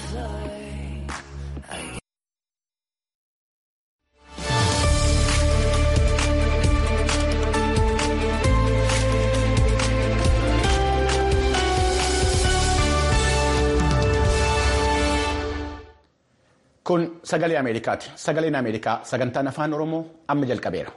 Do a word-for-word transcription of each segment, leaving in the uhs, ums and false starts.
Kun sagalee Ameerikaati. Sagaleen Ameerikaa sagantaan afaan Oromoo amma jalqabeera.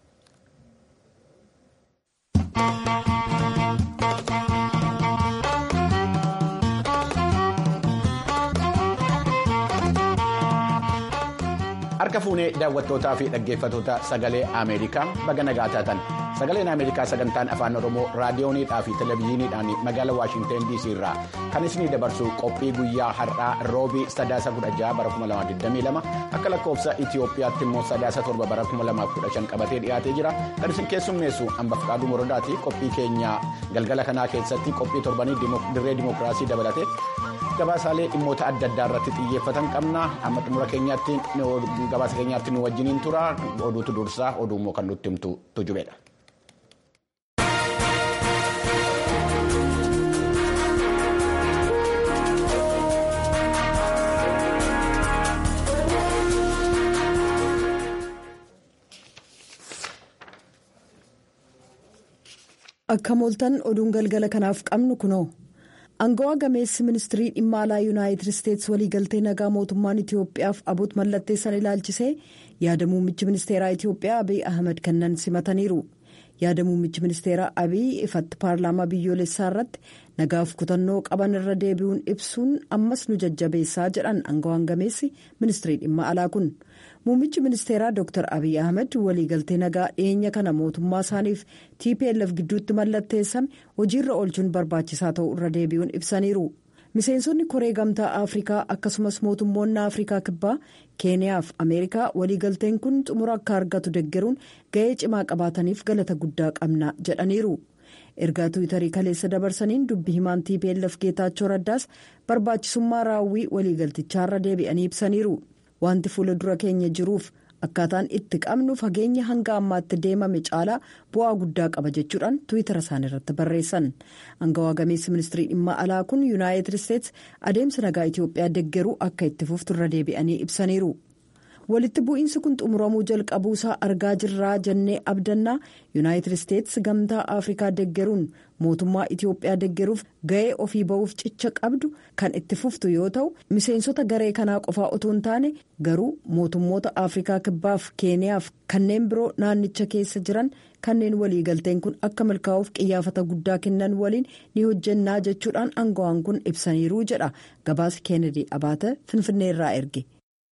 Harka fuunee daawwattootaa fi dhaggeeffattoota sagalee Ameerikaa baga nagaa taatan. Sagaleen Ameerikaa sagantaan afaan Oromoo raadiyooniidhaa fi televezyiiniidhaan magaalaa Waashinteen D C irraa kan isinii dabarsu qophii guyyaa har'aa roobii sadaasa kudha jaha bara kuma lamaaf digdamii lama akka lakkoofsa Itiyoophiyaatti immoo sadaasa torba bara kuma lamaaf kudha shan qabatee dhiyaatee jira. Kan isin keessummeessu Ambaaf Qaaduu Morodaati. Qophii keenya galgala kanaa keessatti qophii torbanii dirree dimookiraasii dabalatee gabaasaalee dhimmoota adda addaa irratti xiyyeeffatan qabna. Amma xumura keenyaatti gabaasa keenyaatti nu wajjiniin tura. Oduutu dursaa oduu immoo kan nutti himtu tujubeedha. Akka mooltan oduun galgala kanaaf qabnu kunoo Angawaa gameessi ministirii dhimma alaa yuunaayitid isteetsi waliigaltee nagaa mootummaan Itiyoophiyaaf abuut mallatteessan ilaalchisee yaada muummichi ministeeraa Itiyoophiyaa Abiy Ahmed kennan simataniiru. Yaada muummichi ministeeraa Abiy ifatti paarlaamaa biyyoolessaa irratti nagaaf kutannoo qaban irra deebi'uun ibsuun ammas nu jajjabeessaa jedhan angawaan gameessi ministirii dhimma alaa kun. Muummichi ministeeraa Dr Abiy Ahmed waliigaltee nagaa dhiyeenya kana mootummaa isaaniif T P L F gidduutti mallatteessame hojiirra oolchuun barbaachisaa ta'uu irra deebi'uun ibsaniiru. Miseensonni koree gamtaa Afrikaa akkasumas mootummoonni Afrikaa kibbaa Keeniyaa fi Ameerikaa waliigalteen kun xumura akka argatu deeggaruun ga'ee cimaa qabaataniif galata guddaa qabna jedhaniiru. Ergaa Tiwiitarii kaleessa dabarsaniin dubbi himaan T P L F Geetaachoo Raddaas barbaachisummaa raawwii waliigaltichaarra deebi'anii ibsaniiru. Wanti fuula dura keenya jiruuf akkaataan itti qabnu fageenya hanga ammaatti deemame caalaa bu'aa guddaa qaba jechuudhaan Tiwiitara isaanii irratti barreessan. Angawaa gameessi ministirii dhimma alaa kun yuunaayitid isteetsi adeemsa nagaa Itiyoophiyaa deeggaruu akka itti fuftu irra deebi'anii ibsaniiru. Walitti bu'iinsi kun xumuramuu jalqabuusaa argaa jirraa jennee abdannaa yuunaayitid isteetsi gamtaa Afrikaa deeggaruun mootummaa Itiyoophiyaa deeggaruuf ga'ee ofii ba'uuf cicha qabdu kan itti fuftu yoo ta'u miseensota garee kanaa qofaa otoo hin taane garuu mootummoota Afrikaa kibbaaf Keeniyaaf kanneen biroo naannicha keessa jiran kanneen waliigalteen kun akka milkaa'uuf qiyyaafata guddaa kennan waliin ni hojjennaa jechuudhaan angawaan kun ibsaniiru jedha gabaasa Keenedi Abaate Finfinneerraa erge.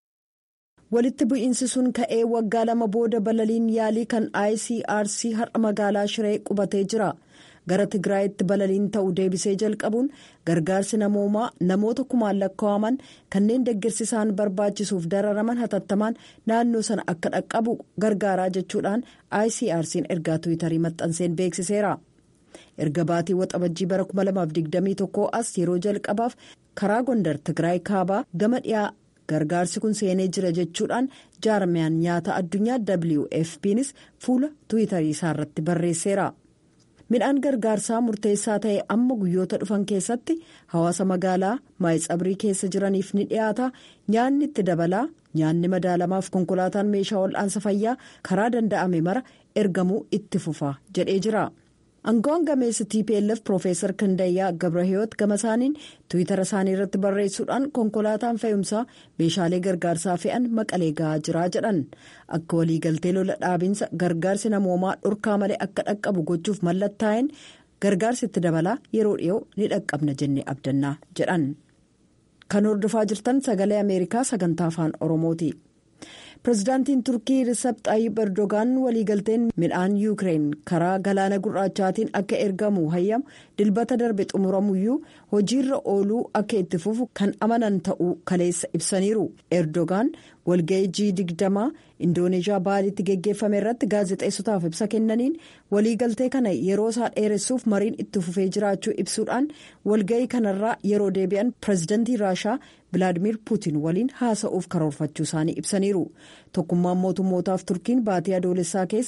Walitti bu'iinsi sun ka'ee waggaa lama booda balaliin yaalii kan I C R C har'a magaalaa Shiree qubatee jira. Gara Tigraayitti balaliin ta'uu deebisee jalqabuun gargaarsi namoomaa namoota kumaan lakkaa'aman kanneen deeggarsi isaan barbaachisuuf dararaman hatattamaan naannoo sana akka dhaqqabu gargaaraa jechuudhaan I C R C'n ergaa Tiwiitarii maxxanseen beeksiseera. Erga baatii waxabajjii bara kuma lamaaf digdamii tokkoo as yeroo jalqabaaf karaa Gondar Tigraay kaabaa gama dhiyaa. Gargaarsi kun seenee jira jechuudhaan jaarmiyaan nyaata addunyaa W F P'nis fuula Tiwiitarii isaa irratti barreesseera. Midhaan gargaarsaa murteessaa ta'e amma guyyoota dhufan keessatti hawaasa magaalaa Maayitsabrii keessa jiraniif ni dhiyaata. Nyaanni itti dabalaa nyaanni madaalamaaf konkolaataan meeshaa wal'aansa fayyaa karaa danda'ame mara ergamuu itti fufa jedhee jira. Angawaan gameessi T P L F Profeesar Kindayyaa Gabrahiyoot gama isaaniin Tiwiitara isaanii irratti barreessuudhaan konkolaataan fe'umsaa meeshaalee gargaarsaa fe'an maqalee ga'aa jira jedhan. Akka waliigaltee lola dhaabinsa gargaarsi namoomaa dhorkaa malee akka dhaqqabu gochuuf mallattaa'een gargaarsi itti dabalaa yeroo dhiyoo ni dhaqqabna jennee abdannaa jedhan. Kan hordofaa jirtan sagalee Ameerikaa sagantaa afaan Oromooti. Pireezidaantiin Turkii Risep Xayyib Erdogaan waliigalteen midhaan Yuukireen karaa galaana gurraachaatiin akka ergamu hayyamu dilbata darbe xumuramuyyuu hojiirra ooluu akka itti fufu kan amanan ta'uu kaleessa ibsaniiru. Erdogaan walga'ii G digdamaa Indooneeshiyaa baaliitti geggeeffame irratti gaazexeessotaaf ibsa kennaniin waliigaltee kana yeroo isaa dheeressuuf mariin itti fufee jiraachuu ibsuudhaan walga'ii kanarraa yeroo deebi'an pireezidantii Raashaa Bilaadimiir Puutiin waliin haasa'uuf karoorfachuu isaanii ibsaniiru. Tokkummaan mootummootaaf Turkiin baatii adoolessaa keessa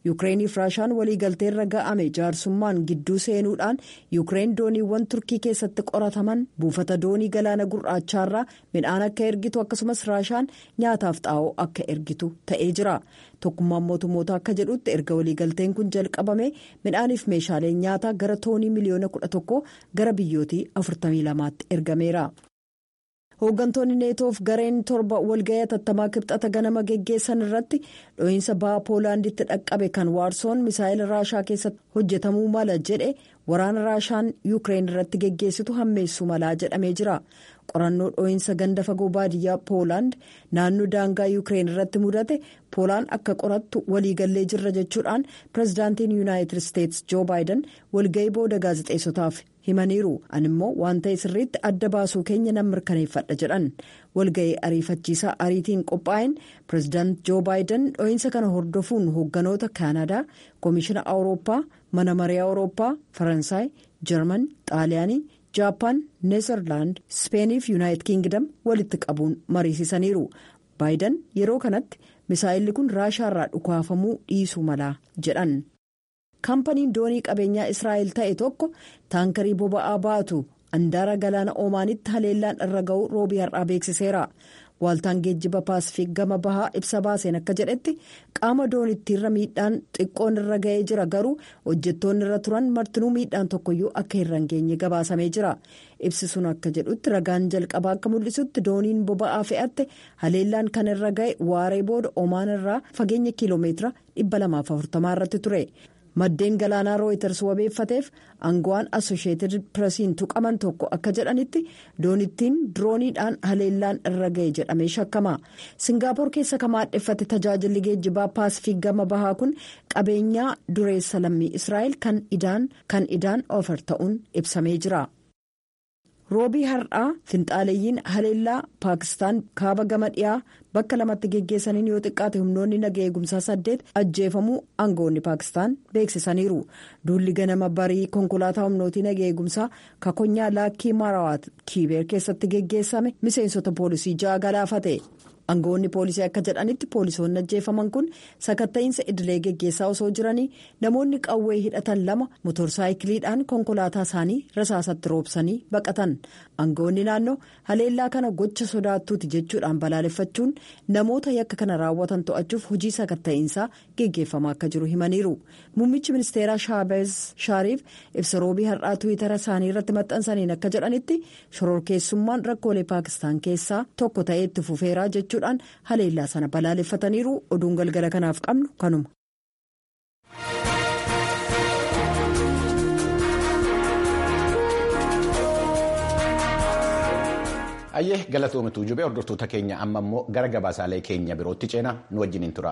yuukireeniif raashaan waliigalteerra ga'ame jaarsummaan gidduu seenuudhaan yuukireen dooniiwwan turkii keessatti qorataman buufata doonii galaana gurraachaarraa midhaan akka ergitu akkasumas raashaan nyaataaf xaa'oo akka ergitu ta'ee jira. Tokkummaan mootummoota akka jedhutti erga waliigalteen kun jalqabame midhaaniif meeshaaleen nyaataa gara toonii miliyoona kudha tokko gara biyyootii afurtamii lamaatti ergameera. Hooggantoonni neetoof gareen torba walga'ii atattamaa kibxata ganama geggeessan irratti dho'iinsa baha poolaanditti dhaqqabe kan waarsoon misaa'ila raashaa keessatti hojjetamuu mala jedhe waraana raashaan yuukireen irratti geggeessitu hammeessuu malaa jedhamee jira. Qorannoo dho'iinsa ganda fagoo baadiyyaa poolaand naannoo daangaa yuukireen irratti mudate poolaan akka qorattu waliigallee jirra jechuudhaan pirezidaantiin yuunaayitid isteetsi joo baayiden walga'ii booda gaazexeessotaaf himaniiru. Animmoo waan ta'e sirriitti adda baasuu keenya nan mirkaneeffadha jedhan. Walga'ii ariifachiisaa ariitiin qophaa'een pirezidaant joo baayiden dho'iinsa kana hordofuun hoogganoota kaanadaa koomishina awurooppaa mana maree awurooppaa faransaay jarman xaaliyaanii jaappaan neezerlaand ispeenii fi yuunaayitid kiingdam walitti qabuun mariisisaniiru. baayiden yeroo kanatti misaa'illi kun raashaarraa dhukaafamuu dhiisuu malaa jedhan. kaampaniin doonii qabeenyaa israa'el ta'e tokko taankarii boba'aa baatu andaara galaana oomaanitti haleellaan irra ga'uu roobii har'aa beeksiseera. Waaltaan geejjiba paasifiik gama bahaa ibsa baaseen akka jedhetti qaama doonittiirra miidhaan xiqqoon irra ga'ee jira garuu hojjettoonni irra turan martinuu miidhaan tokkoyyuu akka irra hin geenye gabaasamee jira. Ibsi sun akka jedhutti ragaan jalqabaa akka mul'isutti dooniin boba'aa fe'atte haleellaan kan irra ga'e waaree booda oomaan irraa fageenya kiiloomeetira dhibba lamaaf afurtamaa irratti ture. Maddeen galaanaa rooyiters wabeeffateef aangawaan asosheetid piresiin tuqaman tokko akka jedhanitti doonittiin dirooniidhaan haleellaan irra ga'e jedhamee shakkama. Singaapoor keessa kan maadheffate tajaajilli geejjibaa paasifiik gama bahaa kun qabeenyaa dureessa lammii israa'el kan idaan kan idaan ofar ta'uun ibsamee jira. Roobii har'aa finxaaleeyyiin haleellaa paakistaan kaaba gama dhiyaa bakka lamatti geggeessaniin yoo xiqqaate humnoonni naga eegumsaa saddeet ajjeefamuu aangawoonni paakistaan beeksisaniiru. Duulli ganama barii konkolaataa humnootii naga eegumsaa kakonyaa laakkii marawaat kiibeer keessatti geggeessame miseensota poolisii ja'a galaafate. Aangawoonni poolisii akka jedhanitti poolisoonni ajjeefaman kun sakatta'iinsa idilee geggeessaa osoo jiranii namoonni qawwee hidhatan lama motorsaayikiliidhaan konkolaataa isaanii rasaasatti roobsanii baqatan. Aangawoonni naannoo haleellaa kana gocha sodaattuuti jechuudhaan balaaleffachuun namoota yakka kana raawwatan to'achuuf hojii sakatta'iinsaa geggeeffamaa akka jiru himaniiru. Muummichi ministeeraa Shaabeez Shaariif ibsa roobii har'aa tiwiitara isaanii irratti maxxansaniin akka jedhanitti shororkeessummaan rakkoolee paakistaan keessaa tokko ta'ee itti fufeeraa jechuudhaan haleellaa sana balaaleffataniiru. Oduun galgala kanaaf qabnu kanuma. Ayyee galatoomituu jubee hordoftoota keenya amma immoo gara gabaasaalee keenya birootti ceena nu wajjiniin tura.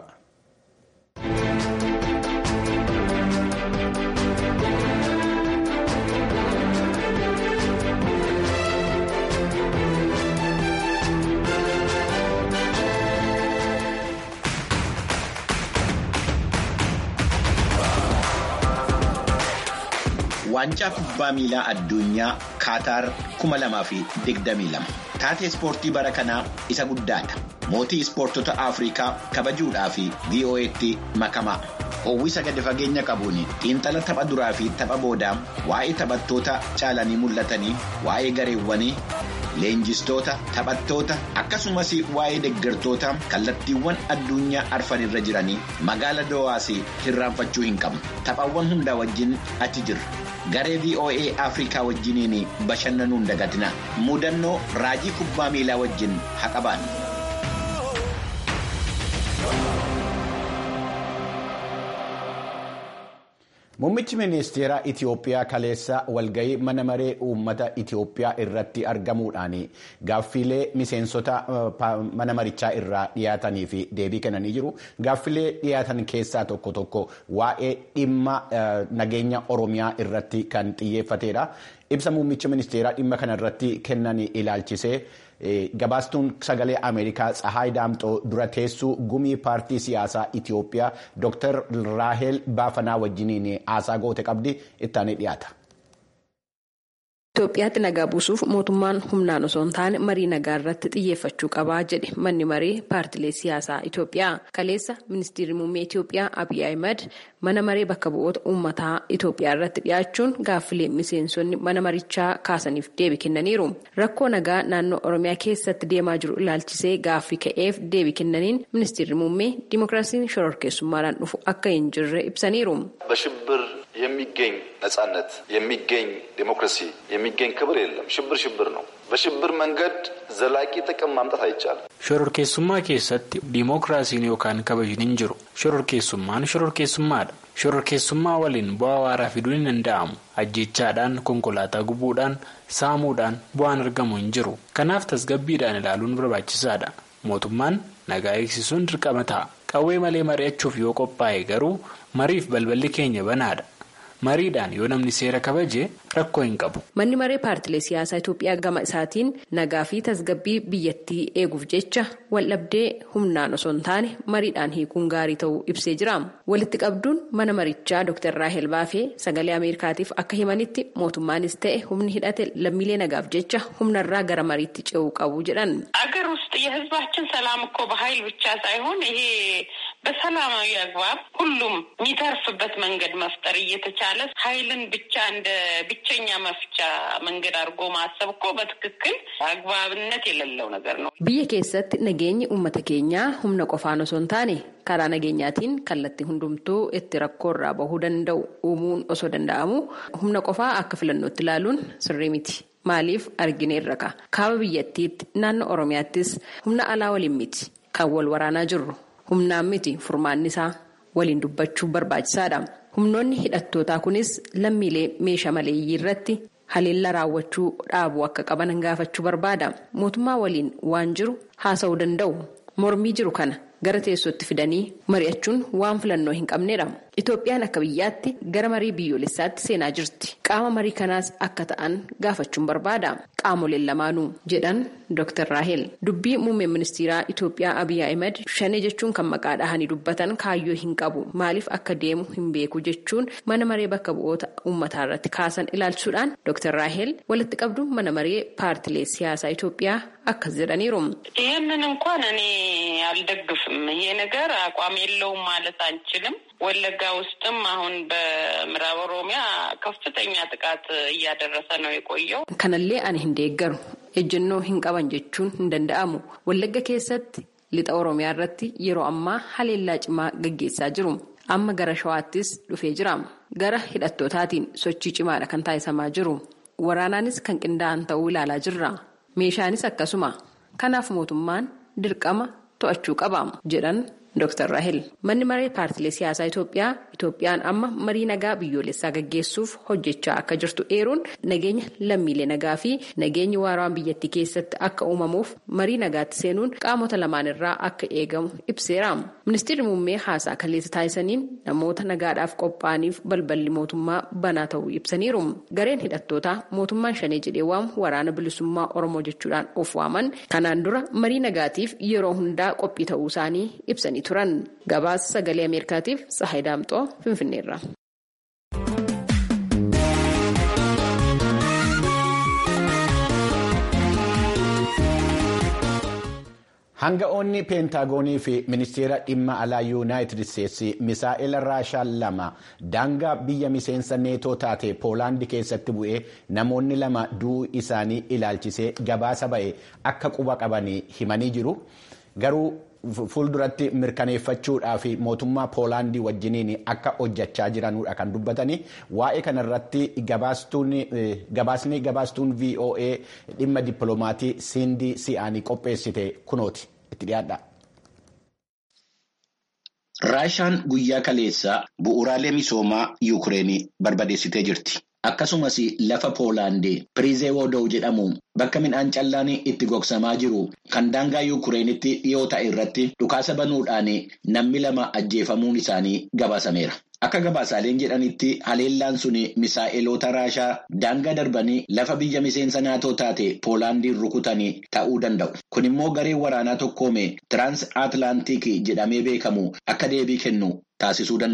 Waancaa kubbaa miilaa addunyaa Kaataar kuma lamaa fi digdamii lama. Taatee ispoortii bara kanaa isa guddaadha. Mootii ispoortota Afrikaa kabajuudhaa fi V O A'tti makamaa. Howwisa gadi fageenya qabuun xiinxala tapha duraa fi tapha boodaa waa'ee taphattoota caalanii mul'atanii, waa'ee gareewwanii, leenjistoota, taphattoota akkasumas waa'ee deeggartoota kallattiiwwan addunyaa arfan irra jiranii magaala Doohaas hirraanfachuu hin qabnu. Taphawwan hundaa wajjin achi jirra. Garee V O A Afrikaa wajjiniin bashannanuun dagatina. Mudannoo raajii kubbaa miilaa wajjin haa qabaannu. Muummichi ministeeraa Itiyoophiyaa kaleessa walga'ii mana maree uummata Itiyoophiyaa irratti argamuudhaan gaaffilee miseensota mana marichaa irraa dhiyaatanii fi deebii kennanii jiru. Gaaffilee dhiyaatan keessaa tokko tokko waa'ee dhimma nageenya Oromiyaa irratti kan xiyyeeffatedha. Ibsa muummicha ministeeraa dhimma kana irratti kennan ilaalchisee gabaastuun sagalee Ameerikaa Tsahaay Daamxoo dura teessuu gumii paartii siyaasaa Itiyoophiyaa Dooktar Raahel Baafanaa wajjiniin haasaa goote qabdi ittaanii dhiyaata. Itoophiyaatti nagaa buusuuf mootummaan humnaan osoo hin taane marii nagaa irratti xiyyeeffachuu qabaa jedhe manni maree paartilee siyaasaa Itoophiyaa. Kaleessa ministeerri muummee Itoophiyaa Abiy Ahmed mana maree bakka bu'oota uummataa Itoophiyaa irratti dhiyaachuun gaaffilee miseensonni mana marichaa kaasaniif deebii kennaniiru. Rakkoo nagaa naannoo Oromiyaa keessatti deemaa jiru ilaalchisee gaaffii ka'eef deebii kennaniin ministeerri muummee ዲሞክራሲን shororkeessummaadhaan dhufu akka hin jirre ibsaniiru. በሽብር የሚገኝ ነጻነት የሚገኝ ዲሞክራሲ የሚገኝ ክብር የለም። ሽብር ሽብር ነው። በሽብር መንገድ ዘላቂ ጥቅም ማምጣት አይቻልም። shororkeessummaa keessatti ዲሞክራሲን yookaan kabajni hin jiru. shororkeessummaan shororkeessummaadha. shororkeessummaa waliin bu'aa waaraa fiduun hin danda'amu. ajjeechaadhaan konkolaataa gubuudhaan saamuudhaan bu'aan argamu hin jiru. kanaaf tasgabbiidhaan ilaaluun barbaachisaadha. mootummaan nagaa eegsisuun dirqama ta'a. qawwee malee mari'achuuf yoo qophaa'e garuu mariif balballi keenya banaadha. mariidhaan yoo namni seera kabaje rakkoo hin qabu. Manni maree paartilee siyaasaa Itoophiyaa gama isaatiin nagaa fi tasgabbii biyyattii eeguuf jecha waldhabdee humnaan osoo hin taane mariidhaan hiikuun gaarii ta'uu ibsee jira. Walitti qabduun mana marichaa Dooktar Raahel Baafee sagalee Ameerikaatiif akka himanitti mootummaanis ta'e humni hidhate lammiilee nagaaf jecha humnarraa gara mariitti ce'uu qabu jedhan. አገር ውስጥ የህዝባችን ሰላም እኮ በኃይል ብቻ ሳይሆን ይሄ በሰላማዊ አግባብ ሁሉም የሚተርፍበት መንገድ መፍጠር እየተቻለ ኃይልን ብቻ እንደ ብቸኛ መፍቻ መንገድ አድርጎ ማሰብ እኮ በትክክል አግባብነት የሌለው ነገር ነው። biyya keessatti nageenyi uummata keenyaa humna qofaan osoo hin taane karaa nageenyaatiin kallattii hundumtuu itti rakkoorraa bahuu danda'u uumuun osoo danda'amu humna qofaa akka filannootti ilaaluun sirrii miti. Maaliif argineerra ka kaaba biyyattiitti naannoo Oromiyaattis humna alaa waliin miti kan wal waraanaa jirru humnaan miti furmaanni isaa waliin dubbachuu barbaachisaadha. Humnoonni hidhattootaa kunis lammiilee meeshaa maleeyyii irratti haleellaa raawwachuu dhaabuu akka qaban gaafachuu barbaada. Mootummaa waliin waan jiru haasa'uu danda'u. Mormii jiru kana gara teessootti fidanii mari'achuun waan filannoo hin qabneedha. Itoophiyaan akka biyyaatti gara marii biyyoolessaatti seenaa jirti. Qaama marii kanaas akka ta'an gaafachuun barbaada. Qaamoleen lamaanuu jedhan Dooktar Raahel. Dubbii muummee ministeeraa Itoophiyaa Abiy Ahmed shanee jechuun kan maqaa dhahanii dubbatan kaayyoo hin qabu. Maaliif akka deemu hin beeku jechuun mana maree bakka bu'oota uummataa irratti kaasan ilaalchuudhaan Dooktar Raahel walitti qabduun mana maree paartilee siyaasaa Itoophiyaa akkas jedhaniiru. ይህንን እንኳን እኔ አልደግፍም። ይሄ ነገር አቋም የለውም ማለት አንችልም። ወለጋ ውስጥም አሁን በምዕራብ ኦሮሚያ ከፍተኛ ጥቃት እያደረሰ ነው የቆየው። kanallee ani hin deeggaru ejjennoo hin qaban jechuun hin danda'amu. Wallagga keessatti lixa Oromiyaa irratti yeroo ammaa haleellaa cimaa gaggeessaa jiru. Amma gara Shawaattis dhufee jira. Gara hidhattootaatiin sochii cimaadha kan taasisamaa jiru. Waraanaanis kan qindaa'an ta'uu ilaalaa jirra. Meeshaanis akkasuma. Kanaaf mootummaan dirqama to'achuu qaba jedhan Dooktar Raahel. Manni maree paartilee siyaasaa Itoophiyaa Itoophiyaan amma marii nagaa biyyoolessaa gaggeessuuf hojjechaa akka jirtu eeruun nageenya lammiilee nagaa fi nageenyi waaraan biyyattii keessatti akka uumamuuf marii nagaatti seenuun qaamota lamaan irraa akka eegamu ibseera. Ministeerri muummee haasaa kaleessa taasisaniin namoota nagaadhaaf qophaa'aniif balballi mootummaa banaa ta'uu ibsaniiru. Gareen hidhattootaa mootummaan shanee jedhee waamu waraana bilisummaa Oromoo jechuudhaan of waaman kanaan dura marii nagaatiif yeroo hundaa qophii ta'uu isaanii ibsanii turan. Gabaasa sagalee Ameerikaatiif Tsahaay Daamxoo Finfinneerra. Hanga'oonni peentaagoonii fi ministeera dhimma alaa yuunaayitid isteetsi misaa'ila raashaa lama daangaa biyya miseensa neetoo taate poolaandii keessatti bu'ee namoonni lama du'uu isaanii ilaalchisee gabaasa ba'e akka quba qabanii himanii jiru. Garuu fuulduratti mirkaneeffachuudhaa fi mootummaa poolaandii wajjiniin akka hojjechaa jiranudha kan dubbatanii. Waa'ee kanarratti gabaasni gabaastuun V O A dhimma dippiloomaatii Sindii Si'aanii qopheessite kunooti itti dhiyaadha. Raashaan guyyaa kaleessaa bu'uuraalee misoomaa Yuukireenii barbadeessitee jirti. Akkasumas lafa Poolaandii Pirizeewoodoo jedhamu bakka midhaan callaan itti gogsamaa jiru kan daangaa Yuukireenitti dhiyoo ta'e irratti dhukaasa banuudhaan namni lama ajjeefamuun isaanii gabaasameera. Akka gabaasaaleen jedhanitti haleellaan sun misaa'iloota Raashaa daangaa darbanii lafa biyya miseensa naatoo taate Poolaandiin rukutanii ta'uu danda'u. Kun immoo garee waraanaa tokkoome Tiraans Atlaantik jedhamee beekamu akka deebii kennu taasisuu danda'a.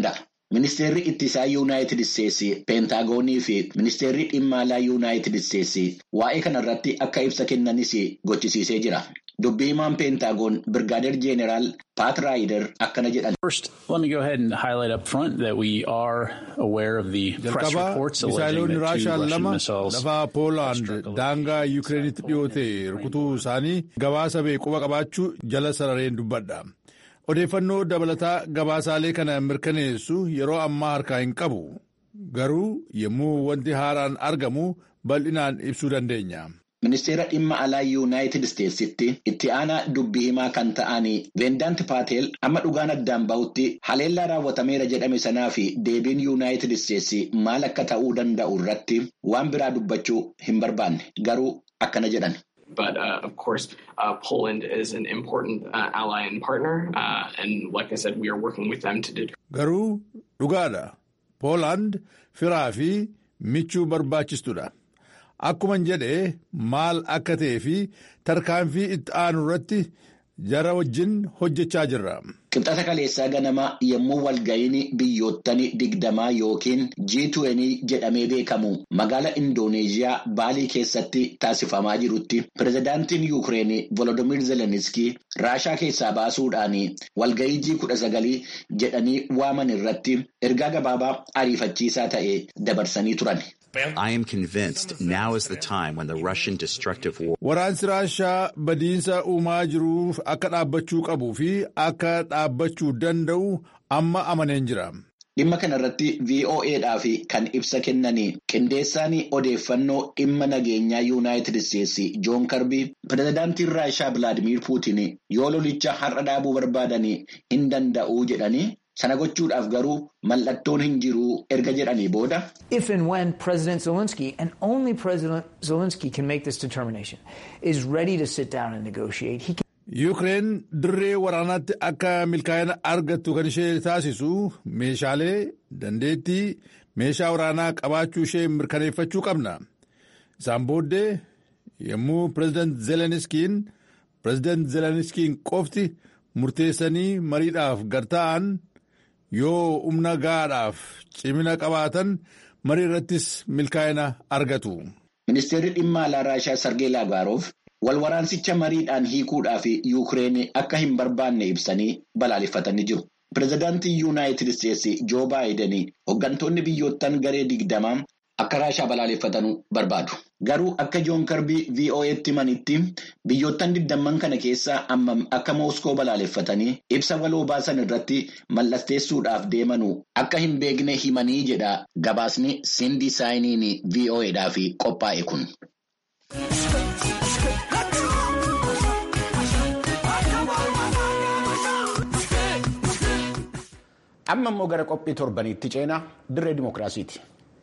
Ministeerri ittisaa Yuunaayitid Isteetsi peentaagoonii fi ministeerri dhimma alaa Yuunaayitid Isteetsi waa'ee kanarratti akka ibsa kennanis gochisiisee jira. Dubbii himaan peentaagoon Birgaadeer Jeeneraal Paat Raayider akkana jedhan. First, let me go ahead and highlight up front that we are aware of the press reports alleging that two Russian missiles. Lafa Poolaand daangaa Yukireenitti dhiyootee rukutuu isaanii gabaasa beekuba qabaachuu jala sarareen dubbadha. Odeeffannoo dabalataa gabaasaalee kana mirkaneessu yeroo ammaa harkaa hin qabu. Garuu yommuu wanti haaraan argamu bal'inaan ibsuu dandeenya. Ministeera dhimma alaa Yuunaayitid Isteetsitti itti aanaa dubbii himaa kan ta'anii Vendaant Paatel amma dhugaan addaan bahutti haleellaa raawwatameera jedhame sanaa fi deebiin Yuunaayitid Isteetsi maal akka ta'uu danda'u irratti waan biraa dubbachuu hin barbaanne garuu akkana jedhan. But uh, of course, uh, Poland is an important uh, ally and partner, uh, and like I said, we are working with them to do. Garuu dhugaadha. Poolaand firaa fi michuu barbaachistudha. Akkuman jedhe maal akka ta'ee fi tarkaanfii itti aanu irratti jara wajjin hojjechaa jirra. Qibxata kaleessaa ganama yommuu walga'iin biyyoottan digdamaa yookiin G twenty jedhamee beekamu magaala Indooneeziyaa Baalii keessatti taasifamaa jirutti pirezidaantiin Yuukireen Volodimiir Zelenskii Raashaa keessaa baasuudhaan walga'ii G nineteen jedhanii waaman irratti ergaa gabaabaa ariifachiisaa ta'e dabarsanii turan. I am convinced now is the time when the Russian destructive war. Waraansi Raashaa badiinsa uumaa jiruuf akka dhaabbachuu qabuu fi akka dhaabbachuu danda'u amma amaneen jira. Dhimma kanarratti V O A'dhaaf kan ibsa kennanii qindeessaan odeeffannoo dhimma nageenyaa Yuunaayitid Isteetsi Joon Karbii pirezidaantiin Raashaa Vilaadimiir Puutiin yoo lolicha har'a dhaabuu barbaadan hin danda'u jedhanii. Sana gochuudhaaf garuu mallattoon hin jiru erga jedhanii booda. If and when President Zelensky, and only President Zelensky can make this determination, is ready to sit down and negotiate, he can. Yuukireen dirree waraanaatti akka milkaa'ina argattu kan ishee taasisu meeshaalee dandeettii meeshaa waraanaa qabaachuu ishee mirkaneeffachuu qabna. Isaan booddee yommuu President Zelenskiin President Zelenskiin qofti murteessanii mariidhaaf gartaa'an. Yoo humna gaadhaaf cimina qabaatan marii irrattis milkaa'ina argatu. Ministeerri dhimma alaa Raashaa Sargee Laavroov wal waraansicha mariidhaan hiikuudhaaf Yuukireen akka hin barbaanne ibsanii balaaleffatanii jiru. Pirezidaantiin Yuunaayitid Isteetsi Joo Baayiden hooggantoonni biyyoottan garee digdamaa akka Raashaa balaaleffatanu barbaadu. Garuu akka Joon Karbii V O A'tti himanitti biyyoottan digdamman kana keessaa amma akka Mooskoo balaaleffatanii ibsa waloo baasan irratti mallatteessuudhaaf deemanu akka hin beekne himanii jedha gabaasni Sindi Saayiniin V O A'dhaaf qophaa'e kun. Amma immoo gara qophii torbaniitti ceenaa dirree dimookiraasiiti.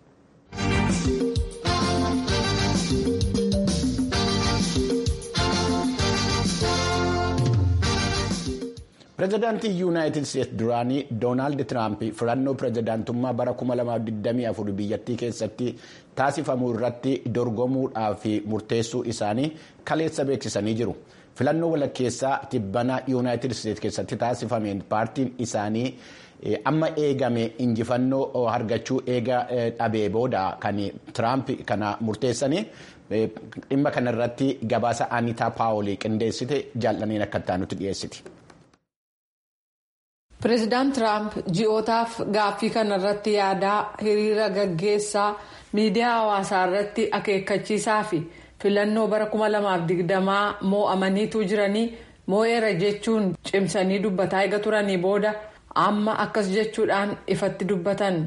Pireezidaantii Yuunaayitid Isteetsi duraanii Doonaald Tiraamp filannoo pireezidaantummaa bara kuma lamaaf digdamii afur biyyattii keessatti taasifamuu irratti dorgomuudhaaf murteessuu isaanii kaleessa beeksisanii jiru. Filannoo walakkeessaa tibbanaa Yuunaayitid Isteetsi keessatti taasifameen paartiin isaanii amma eegame injifannoo argachuu eega dhabee booda kan Tiraamp kana murteessanii dhimma kanarratti gabaasa Anitaa Paawolii qindeessite jaallaniin akka taanutti dhiyeessiti. Pireezidaant Tiraamp ji'ootaaf gaaffii kanarratti yaadaa hiriira gaggeessaa miidiyaa hawaasaa irratti akeekkachiisaa fi filannoo bara kuma lamaaf digdamaa moo'amaniitu jiranii moo'eera jechuun cimsanii dubbataa eega turanii booda amma akkas jechuudhaan ifatti dubbatan.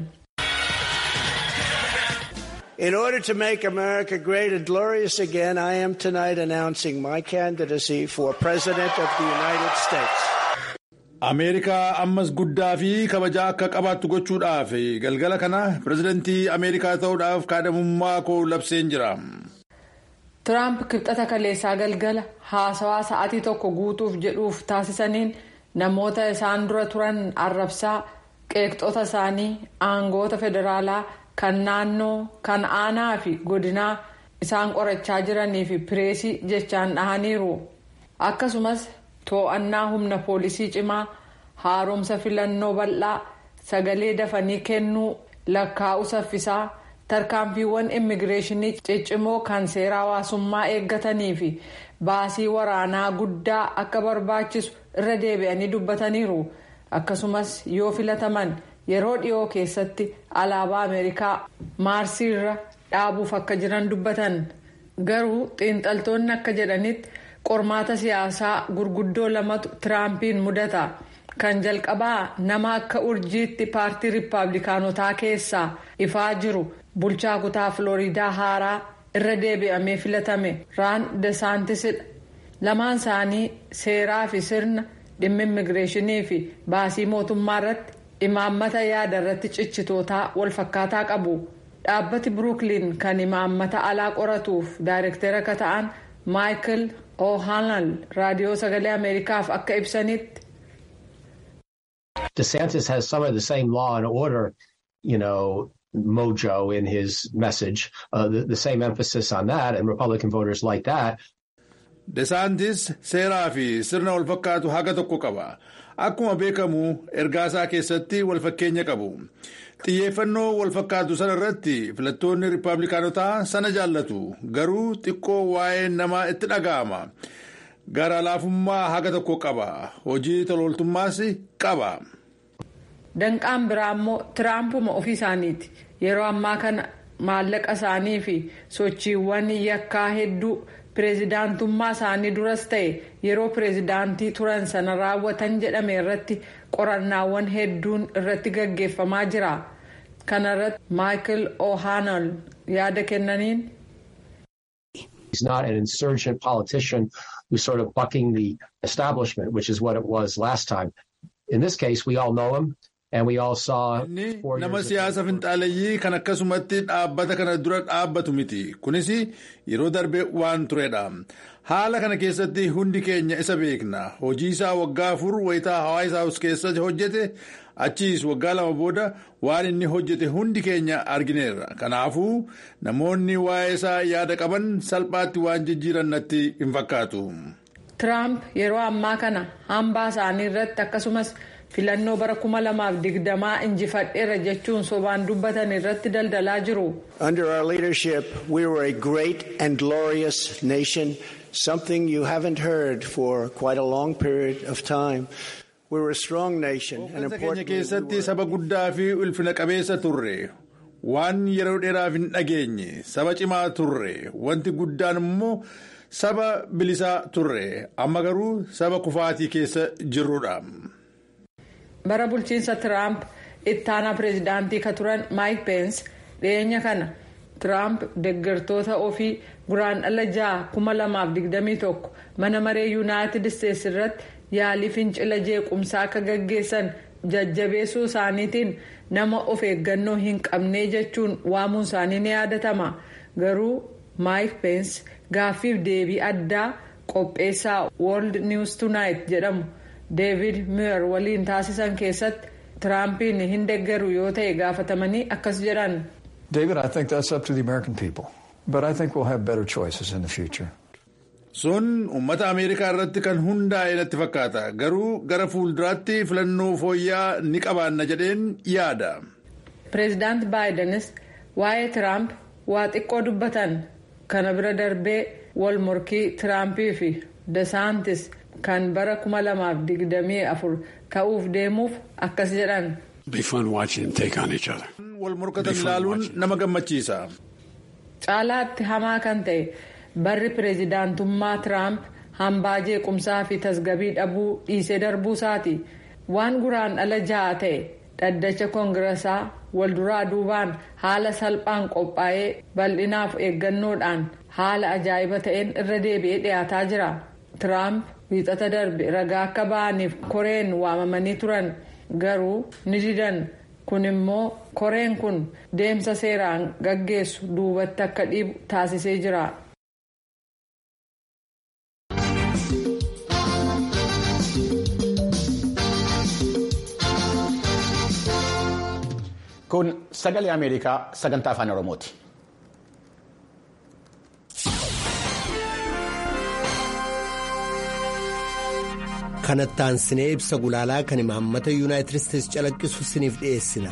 In order to make America great and glorious again, I am tonight announcing my candidacy for President of the United States. Ameerikaa ammas guddaa fi kabajaa akka qabaattu gochuudhaaf galgala kana pireezidantii Ameerikaa ta'uudhaaf kaadhimummaa koo labseen jira. Tiraamp kibxata kaleessaa galgala haasawaa sa'aatii tokko guutuuf jedhuuf taasisaniin namoota isaan dura turan arrabsaa qeeqxota isaanii aangoota federaalaa kan naannoo kan aanaa fi godinaa isaan qorachaa jiranii fi pireesii jechaan dhahaniiru. Akkasumas to'annaa humna poolisii cimaa haaromsa filannoo bal'aa sagalee dafanii kennuu lakkaa'uu saffisaa tarkaanfiiwwan immigireeshinii ciccimoo kan seera hawaasummaa eeggatanii fi baasii waraanaa guddaa akka barbaachisu irra deebi'anii dubbataniiru. Akkasumas yoo filataman yeroo dhiyoo keessatti alaabaa Ameerikaa maarsiirra dhaabuuf akka jiran dubbatan. Garuu xiinxaltoonni akka jedhanitti qormaata siyaasaa gurguddoo lamatu Tiraampiin mudata. Kan jalqabaa nama akka urjiitti paartii riippaabilikaanotaa keessaa ifaa jiru bulchaa kutaa Filooriidaa haaraa irra deebi'amee filatame Raan Desaantisidha. Lamaan isaanii seeraa fi sirna dhimma immigireeshinii fi baasii mootummaa irratti imaammata yaada irratti cichitootaa wal fakkaataa qabu. Dhaabbati Brooklyn kan imaammata alaa qoratuuf daayirektera akka ta'an Michael O'Hanlon raadiyoo sagalee Ameerikaaf akka ibsanitti. DeSantis has some of the same law and order, you know, mojo in his message, uh, the, the same emphasis on that, and Republican voters like that. DeSantis seeraa fi sirna wal fakkaatu haga tokko qaba. Akkuma beekamu ergaasaa keessatti wal fakkeenya qabu. Xiyyeeffannoo wal fakkaatu sana irratti filattoonni riippaabilikaanotaa sana jaallatu. Garuu xiqqoo waa'ee namaa itti dhaga'ama. Gara laafummaa haga tokko qaba. Hojii tolooltummaas qaba. Danqaan biraa immoo Tiraampuma ofii isaaniiti. Yeroo ammaa kana maallaqa isaanii fi sochiiwwan yakkaa hedduu pireezidaantummaa isaanii duras ta'e yeroo pireezidaantii turan sana raawwatan jedhame irratti qorannaawwan hedduun irratti gaggeeffamaa jira. Kana irratti Michael O'Hanlon yaada kennaniin. He's not an insurgent politician who's sort of bucking the establishment, which is what it was last time. In this case, we all know him. And we all saw nama siyaasa finxaaleeyyii kan akkasumatti dhaabbata kana dura dhaabbatu miti. Kunis yeroo darbe waan turedha. Haala kana keessatti hundi keenya isa beekna. Hojii isaa waggaa afur wayitaa Hawaii House keessa hojjete achiis waggaa lama booda waan inni hojjete hundi keenya argineerra. Kanaafuu namoonni waa'ee isaa yaada qaban salphaatti waan jijjiiran natti hin fakkaatu. Trump yeroo ammaa kana hambaa isaanii irratti akkasumas filannoo bara kuma lamaaf digdamaa injifadheera jechuun sobaan dubbatan irratti daldalaa jiru. Under our leadership, we were a great and glorious nation, something you haven't heard for quite a long period of time. We were a strong nation. And importantly, keessatti saba guddaa fi ulfina qabeessa turre. Waan yeroo dheeraaf hin dhageenye saba cimaa turre. Wanti guddaan immoo saba bilisaa turre. Amma garuu saba kufaatii keessa jirrudha. Bara bulchiinsa Trump ittaanaa pireezidaantii ka turan Mike Pence dhiyeenya kana Trump deeggartoota ofii guraandhala ja'a kuma lamaaf digdamii tokko mana maree Yuunaayitid Isteetsi irratti yaalii fincila jeequmsaa akka gaggeessan jajjabeessuu isaaniitiin nama of eeggannoo hin qabnee jechuun waamuun isaanii ni yaadatama. Garuu Mike Pence gaaffiif deebii addaa qopheessaa World News Tonight jedhamu. David Muir waliin taasisan keessatti Trumpiin hin deeggaru yoo ta'e gaafatamanii akkas jedhan. David, I think that's up to the American people, but I think we'll have better choices in the future. Sun uummata Ameerikaa irratti kan hundaa'e natti fakkaata. Garuu gara fuulduraatti filannoo fooyya'aa ni qabaanna jedheen yaada. Pireezidaant Baayidenis waa'ee Trump waa xiqqoo dubbatan. Kana bira darbee wal morkii Trumpii fi DeSantis kan bara kuma lamaaf digdamii afur ka'uuf deemuuf akkas jedhan. Be fun watching them take on each other. Wal morkatan ilaaluun nama gammachiisa. Caalaatti hamaa kan ta'e barri pireezidaantummaa Trump hambaa jeequmsaa fi tasgabbii dhabuu dhiisee darbuu isaati. Waan guraandhala ja'a ta'e dhaddacha koongireesaa walduraa duubaan haala salphaan qophaa'ee bal'inaaf eeggannoodhaan haala ajaa'iba ta'een irra deebi'ee dhiyaataa jira. Trump wiixata darbe ragaa akka ba'aniif koreen waamamanii turan garuu ni didan. Kun immoo koreen kun deemsa seeraan gaggeessu duubatti akka dhiibu taasisee jira. Kun sagalee Ameerikaa sagantaa afaan Oromooti. kanatti aansinee ibsa gulaalaa kan imaammata yuunaayitid isteetsi calaqqisu isiniif dhiyeessina.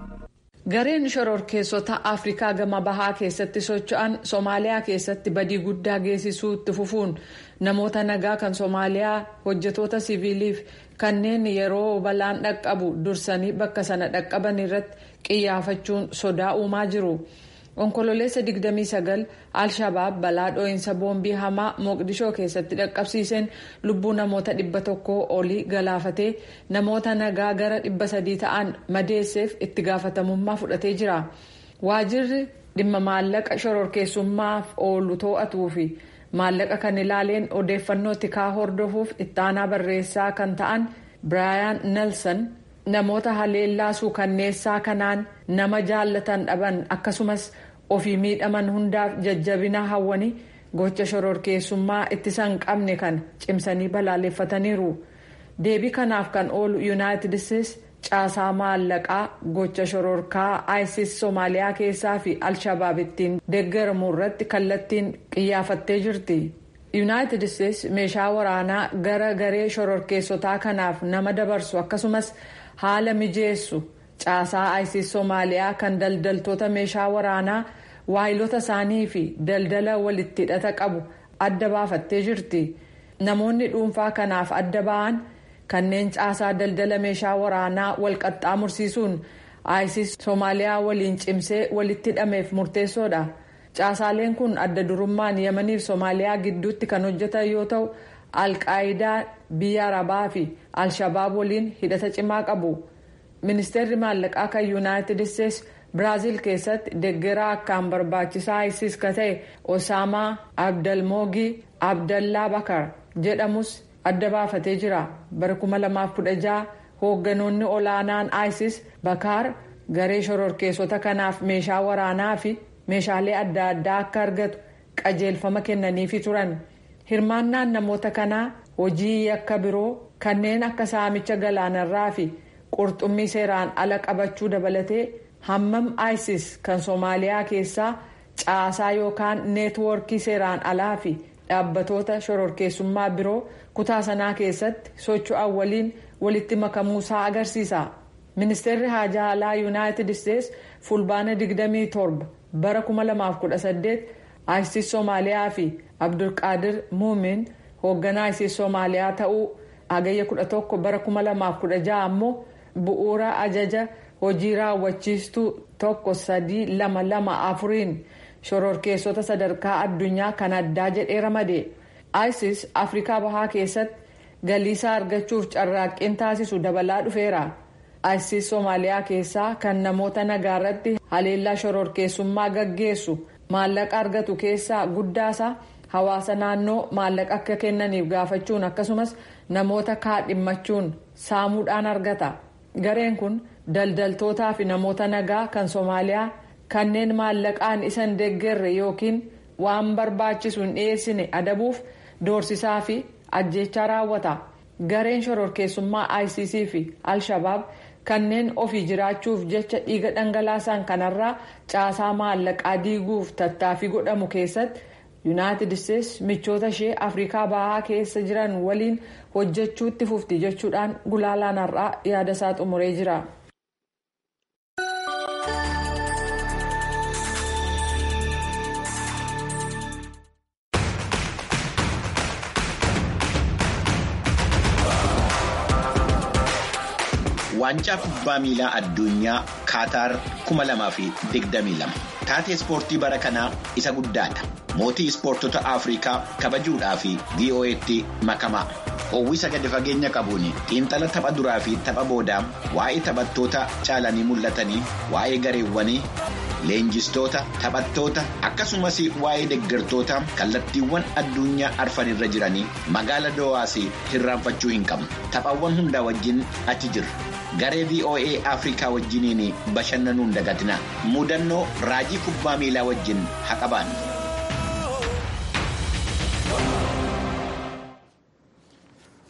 Gareen shororkeessota Afrikaa gama bahaa keessatti socho'an Soomaaliyaa keessatti badii guddaa geessisuu itti fufuun namoota nagaa kan Soomaaliyaa hojjetoota siviiliif kanneen yeroo balaan dhaqqabu dursanii bakka sana dhaqqaban irratti qiyyaafachuun sodaa uumaa jiru. Onkololeessa digdamii sagal Al-Shabaab balaa dho'iinsa boombii hamaa Moqdishoo keessatti dhaqqabsiiseen lubbuu namoota dhibba tokkoo olii galaafatee namoota nagaa gara dhibba sadii ta'an madeesseef itti gaafatamummaa fudhatee jira. Waajirri dhimma maallaqa shororkeessummaaf oolu to'atuu fi maallaqa kan ilaaleen odeeffannoo tikaa hordofuuf ittaanaa barreessaa kan ta'an Biraayan Nelson namoota haleellaa suukanneessaa kanaan nama jaallatan dhaban akkasumas ofii miidhaman hundaaf jajjabina hawwanii gocha shororkeessummaa ittisa hin qabne kan cimsanii balaaleffataniiru. Deebii kanaaf kan oolu Yuunaayitid Isteetsi caasaa maallaqaa gocha shororkaa ISIS Soomaaliyaa keessaa fi Al-Shabaab ittiin deeggaramu irratti kallattiin qiyyaafattee jirti. Yuunaayitid Isteetsi meeshaa waraanaa gara garee shororkeessotaa kanaaf nama dabarsu akkasumas haala mijeessu caasaa ISIS Soomaaliyaa kan daldaltoota meeshaa waraanaa waayilota isaanii fi daldala walitti hidhata qabu adda baafattee jirti. Namoonni dhuunfaa kanaaf adda ba'an kanneen caasaa daldala meeshaa waraanaa wal qaxxaamursiisuun ISIS Soomaaliyaa waliin cimsee walitti hidhameef murteessoodha. Caasaaleen kun adda durummaan Yemeniif Soomaaliyaa gidduutti kan hojjetan yoo ta'u Al-Qaayidaa biyya Arabaa fi Al-Shabaab waliin hidhata cimaa qabu. Ministeerri maallaqaa kan Yuunaayitid Isteetsi Biraaziil keessatti deeggaraa akkaan barbaachisaa ISIS ka ta'e Osaamaa Abdelmoogii Abdallaa Bakar jedhamus adda baafatee jira. Bara kuma lamaaf kudha jaha hoogganoonni olaanaan ISIS Bakar garee shororkeessota kanaaf meeshaa waraanaa fi meeshaalee adda addaa akka argatu qajeelfama kennaniifi turan. Hirmaannaan namoota kanaa hojii yakka biroo kanneen akka saamicha galaanarraa fi qurxummii seeraan ala qabachuu dabalatee hammam ISIS kan Soomaaliyaa keessaa caasaa yookaan neetwoorkii seeraan alaa fi dhaabbatoota shororkeessummaa biroo kutaa sanaa keessatti socho'an waliin walitti makamuusaa agarsiisa. Ministeerri haajaa alaa Yuunaayitid Isteetsi fulbaana digdamii torba bara kuma lamaaf kudha saddeet ISIS Soomaaliyaa fi Abdulqaadir Muumin hoogganaa ISIS Soomaaliyaa ta'uu hagayya kudha tokko bara kuma lamaaf kudha jaha ammoo bu'uura ajaja hojii raawwachiistuu tokko sadii lama lama afuriin shororkeessota sadarkaa addunyaa kan addaa jedhee ramade. ISIS Afrikaa bahaa keessatti galiisaa argachuuf carraaqqiin taasisu dabalaa dhufeera. ISIS Soomaaliyaa keessaa kan namoota nagaarratti haleellaa shororkeessummaa gaggeessu maallaqa argatu keessaa guddaasaa hawaasa naannoo maallaqa akka kennaniif gaafachuun akkasumas namoota kaadhimmachuun saamuudhaan argata. Gareen kun daldaltootaa fi namoota nagaa kan Soomaaliyaa kanneen maallaqaan isan deeggarre yookiin waan barbaachisu hin dhiyeessine adabuuf doorsisaa fi ajjeechaa raawwata. Gareen shororkeessummaa ISIS fi Al-Shabaab kanneen ofii jiraachuuf jecha dhiiga dhangalaasan kanarraa caasaa maallaqaa diiguuf tattaaffii godhamu keessatti Yuunaayitid Isteetsi michoota ishee Afrikaa bahaa keessa jiran waliin hojjechuutti fufti jechuudhaan gulaalaan har'aa yaada isaa xumuree jira. Waancaa kubbaa miilaa addunyaa Kaataar kuma lamaa fi digdamii lama. Taatee ispoortii bara kanaa isa guddaadha. Mootii ispoortota Afrikaa kabajuudhaa fi V O A'tti makamaa. Howwisa gadi fageenya qabuun xiinxala tapha duraa fi tapha boodaa waa'ee taphattoota caalanii mul'atanii, waa'ee gareewwanii, leenjistoota, taphattoota akkasumas waa'ee deeggartoota kallattiiwwan addunyaa arfanirra jiranii magaala Doohaas hirraanfachuu hin qabnu. Taphawwan hundaa wajjin achi jirra. Garee V O A Afrikaa wajjiniin bashannanuun dagatina. Mudannoo raajii kubbaa miilaa wajjin haa qabaannu.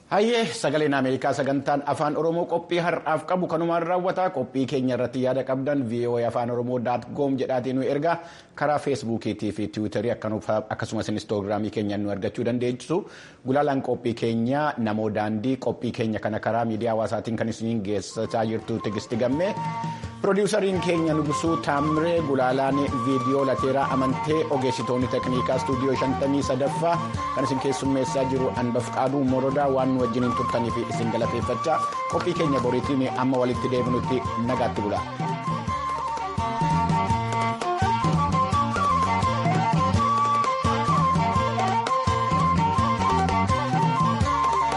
Hayyee sagaleen Ameerikaa sagantaan afaan Oromoo qophii har'aaf qabu kanumaan raawwata. Qophii keenya irratti yaada qabdan v o a afaan oromoo dot com jedhaatiin nu ergaa karaa feesbuukiitii fi tiwiitarii akkasumas inistoogiraamii keenyaan nu argachuu dandeessu. Gulaalaan qophii keenya namoo daandii qophii keenya kana karaa miidiyaa hawaasaatiin kan isiniin geessisaa jirtu Tigisti Gammee. Pirodiisariin keenya Nugusuu Taamiree Gulaalaan viidiyoo lateeraa amantee ogeessitoonni tekniikaa istuudiyoo shantamii sadaffaa kan isin keessummeessaa jiru Anbafqaaduu Morodaa waan nu wajjiniin turtanii fi isin galateeffachaa qophii keenya boriitiin amma walitti deebinutti nagaatti bulaa.